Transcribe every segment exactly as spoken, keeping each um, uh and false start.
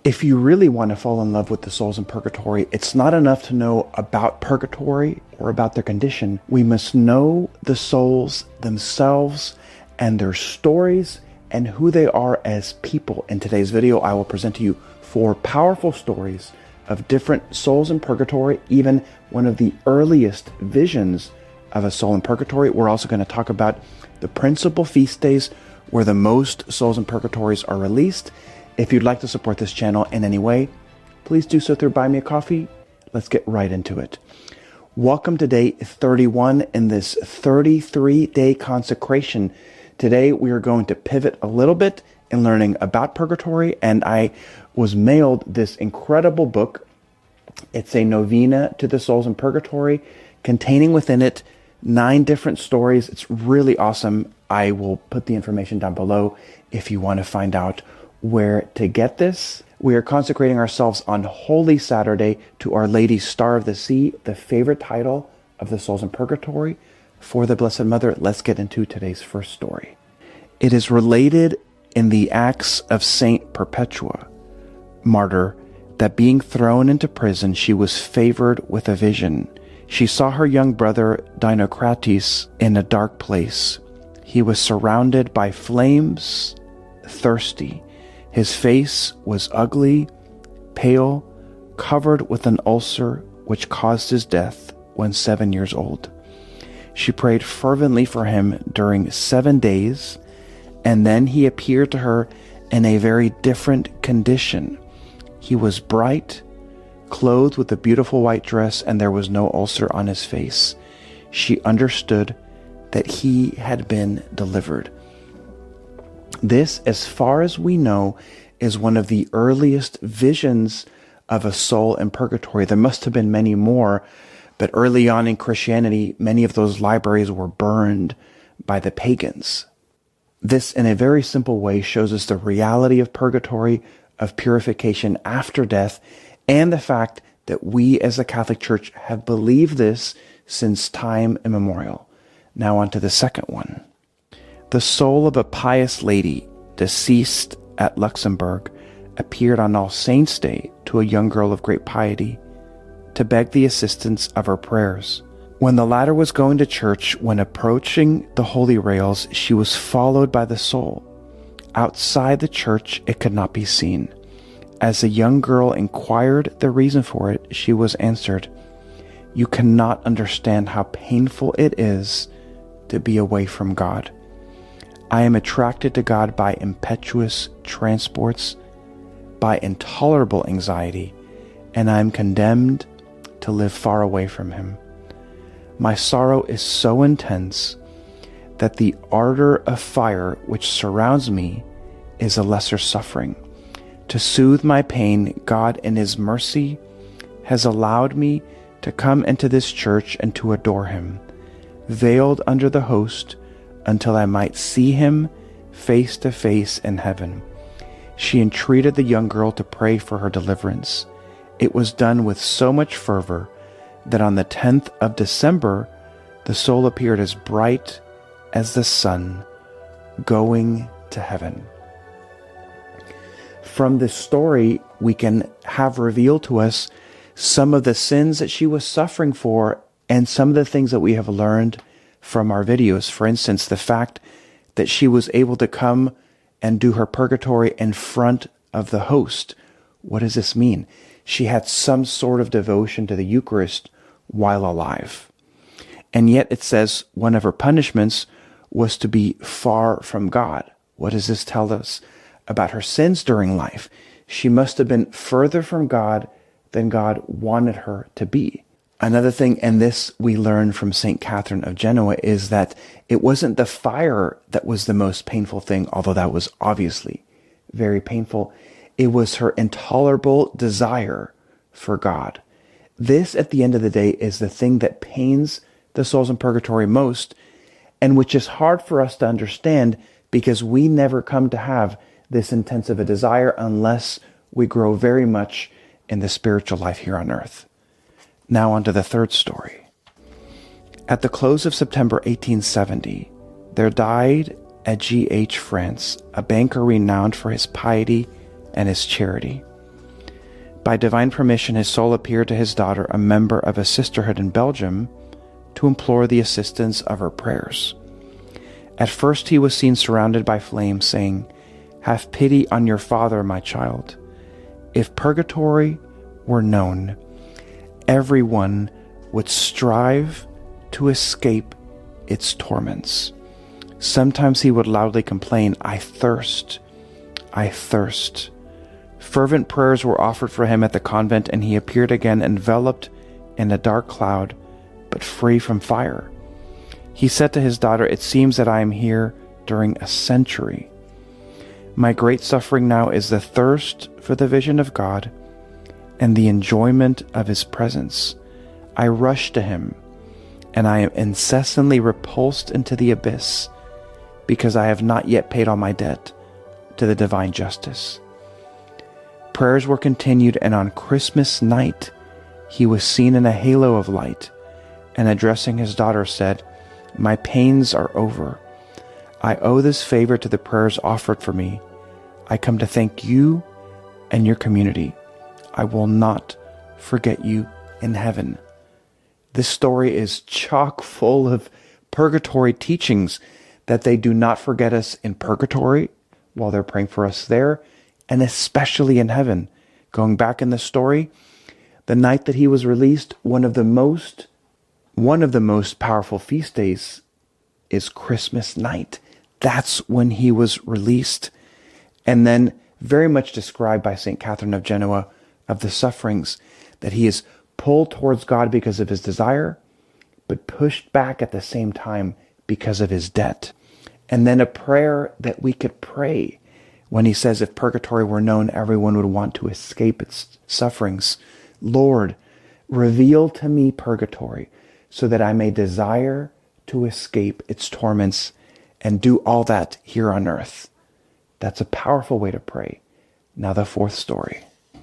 If you really want to fall in love with the souls in purgatory, it's not enough to know about purgatory or about their condition. We must know the souls themselves and their stories and who they are as people. In today's video, I will present to you four powerful stories of different souls in purgatory, even one of the earliest visions of a soul in purgatory. We're also going to talk about the principal feast days where the most souls in purgatories are released. If you'd like to support this channel in any way, please do so through Buy Me a Coffee. Let's get right into it. Welcome to day thirty-one in this thirty-three day consecration. Today we are going to pivot a little bit in learning about purgatory, and I was mailed this incredible book. It's a novena to the souls in purgatory, containing within it nine different stories. It's really awesome. I will put the information down below if you want to find out where to get this. We are consecrating ourselves on Holy Saturday to Our Lady Star of the Sea, the favorite title of the souls in purgatory for the Blessed Mother. Let's get into today's first story. It is related in the Acts of Saint Perpetua, martyr, that being thrown into prison, she was favored with a vision. She saw her young brother Dinocrates in a dark place. He was surrounded by flames, thirsty. His face was ugly, pale, covered with an ulcer which caused his death when seven years old. She prayed fervently for him during seven days, and then he appeared to her in a very different condition. He was bright, clothed with a beautiful white dress, and there was no ulcer on his face. She understood that he had been delivered. This, as far as we know, is one of the earliest visions of a soul in purgatory. There must have been many more, but early on in Christianity, many of those libraries were burned by the pagans. This, in a very simple way, shows us the reality of purgatory, of purification after death, and the fact that we as the Catholic Church have believed this since time immemorial. Now on to the second one. The soul of a pious lady, deceased at Luxembourg, appeared on All Saints' Day to a young girl of great piety to beg the assistance of her prayers. When the latter was going to church, when approaching the holy rails, she was followed by the soul. Outside the church, it could not be seen. As the young girl inquired the reason for it, she was answered, "You cannot understand how painful it is to be away from God. I am attracted to God by impetuous transports, by intolerable anxiety, and I am condemned to live far away from Him. My sorrow is so intense that the ardor of fire which surrounds me is a lesser suffering. To soothe my pain, God in His mercy has allowed me to come into this church and to adore Him, veiled under the host, until I might see Him face to face in heaven." She entreated the young girl to pray for her deliverance. It was done with so much fervor that on the tenth of December, the soul appeared as bright as the sun, going to heaven. From this story, we can have revealed to us some of the sins that she was suffering for and some of the things that we have learned from our videos. For instance, the fact that she was able to come and do her purgatory in front of the host. What does this mean? She had some sort of devotion to the Eucharist while alive. And yet it says one of her punishments was to be far from God. What does this tell us about her sins during life? She must have been further from God than God wanted her to be. Another thing, and this we learn from Saint Catherine of Genoa, is that it wasn't the fire that was the most painful thing, although that was obviously very painful. It was her intolerable desire for God. This, at the end of the day, is the thing that pains the souls in purgatory most, and which is hard for us to understand because we never come to have this intense of a desire unless we grow very much in the spiritual life here on earth. Now on to the third story. At the close of September eighteen seventy, there died at G H, France, a banker renowned for his piety and his charity. By divine permission, his soul appeared to his daughter, a member of a sisterhood in Belgium, to implore the assistance of her prayers. At first he was seen surrounded by flames, saying, "Have pity on your father, my child. If purgatory were known, everyone would strive to escape its torments." Sometimes he would loudly complain, "I thirst, I thirst." Fervent prayers were offered for him at the convent, and he appeared again enveloped in a dark cloud, but free from fire. He said to his daughter, "It seems that I am here during a century. My great suffering now is the thirst for the vision of God and the enjoyment of his presence. I rush to him, and I am incessantly repulsed into the abyss, because I have not yet paid all my debt to the divine justice." Prayers were continued, and on Christmas night he was seen in a halo of light, and addressing his daughter said, "My pains are over. I owe this favor to the prayers offered for me. I come to thank you and your community. I will not forget you in heaven." This story is chock full of purgatory teachings, that they do not forget us in purgatory while they're praying for us there, and especially in heaven. Going back in the story, the night that he was released, one of the most, one of the most powerful feast days is Christmas night. That's when he was released. And then very much described by Saint Catherine of Genoa of the sufferings, that he is pulled towards God because of his desire, but pushed back at the same time because of his debt. And then a prayer that we could pray when he says, if purgatory were known, everyone would want to escape its sufferings. Lord, reveal to me purgatory so that I may desire to escape its torments and do all that here on earth. That's a powerful way to pray. Now the fourth story.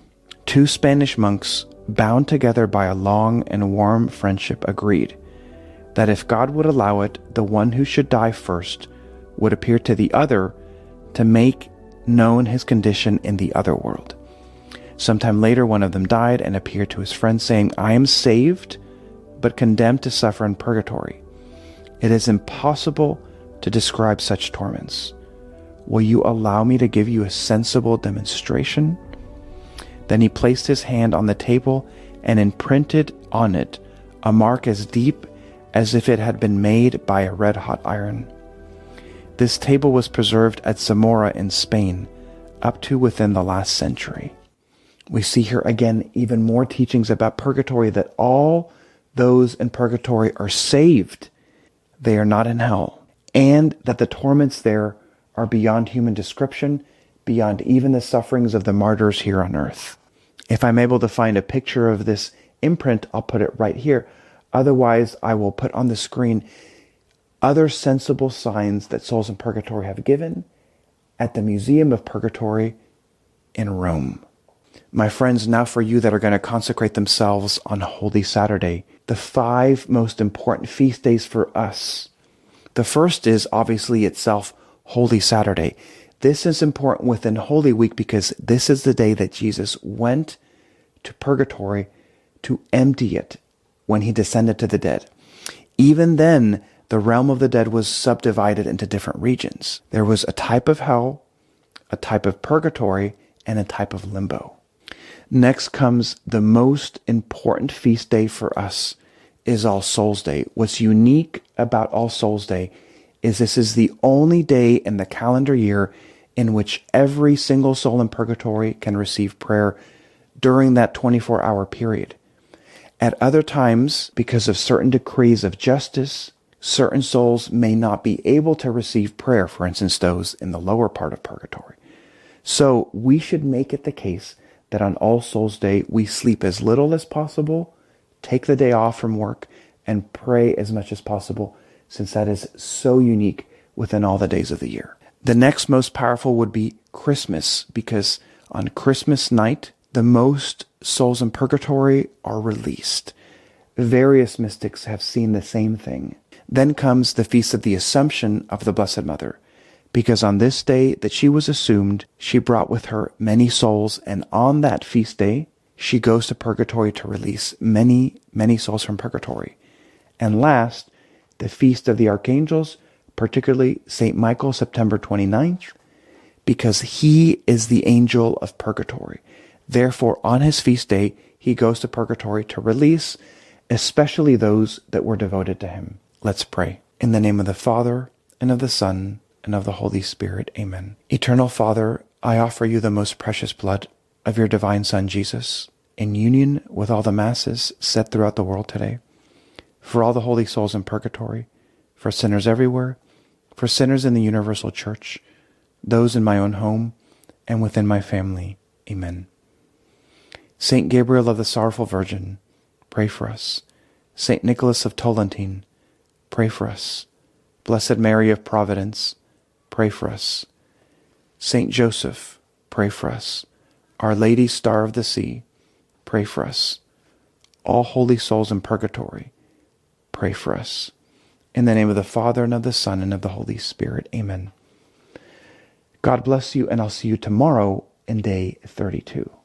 Two Spanish monks, bound together by a long and warm friendship, agreed that if God would allow it, the one who should die first would appear to the other to make known his condition in the other world. Sometime later, one of them died and appeared to his friend, saying, "I am saved, but condemned to suffer in purgatory. It is impossible to describe such torments. Will you allow me to give you a sensible demonstration?" Then he placed his hand on the table and imprinted on it a mark as deep as if it had been made by a red-hot iron. This table was preserved at Zamora in Spain up to within the last century. We see here again even more teachings about purgatory, that all those in purgatory are saved. They are not in hell. And that the torments there are beyond human description, beyond even the sufferings of the martyrs here on earth. If I'm able to find a picture of this imprint, I'll put it right here. Otherwise, I will put on the screen other sensible signs that souls in purgatory have given at the Museum of Purgatory in Rome. My friends, now for you that are going to consecrate themselves on Holy Saturday, the five most important feast days for us. The first is obviously itself Holy Saturday. This is important within Holy Week because this is the day that Jesus went to purgatory to empty it when he descended to the dead. Even then, the realm of the dead was subdivided into different regions. There was a type of hell, a type of purgatory, and a type of limbo. Next comes the most important feast day for us, is All Souls Day. What's unique about All Souls Day is this is the only day in the calendar year in which every single soul in purgatory can receive prayer during that twenty-four hour period. At other times, because of certain decrees of justice, certain souls may not be able to receive prayer, for instance, those in the lower part of purgatory. So we should make it the case that on All Souls Day, we sleep as little as possible, take the day off from work, and pray as much as possible, since that is so unique within all the days of the year. The next most powerful would be Christmas, because on Christmas night, the most souls in purgatory are released. Various mystics have seen the same thing. Then comes the Feast of the Assumption of the Blessed Mother, because on this day that she was assumed, she brought with her many souls, and on that feast day, she goes to purgatory to release many, many souls from purgatory. And last, the Feast of the Archangels, particularly Saint Michael, September twenty-ninth, because he is the angel of purgatory. Therefore, on his feast day, he goes to purgatory to release, especially those that were devoted to him. Let's pray. In the name of the Father, and of the Son, and of the Holy Spirit. Amen. Eternal Father, I offer you the most precious blood of your divine Son, Jesus, in union with all the masses said throughout the world today, for all the holy souls in purgatory, for sinners everywhere, for sinners in the universal church, those in my own home, and within my family. Amen. Saint Gabriel of the Sorrowful Virgin, pray for us. Saint Nicholas of Tolentine, pray for us. Blessed Mary of Providence, pray for us. Saint Joseph, pray for us. Our Lady, Star of the Sea, pray for us. All holy souls in purgatory, pray for us. In the name of the Father, and of the Son, and of the Holy Spirit. Amen. God bless you, and I'll see you tomorrow in day thirty-two.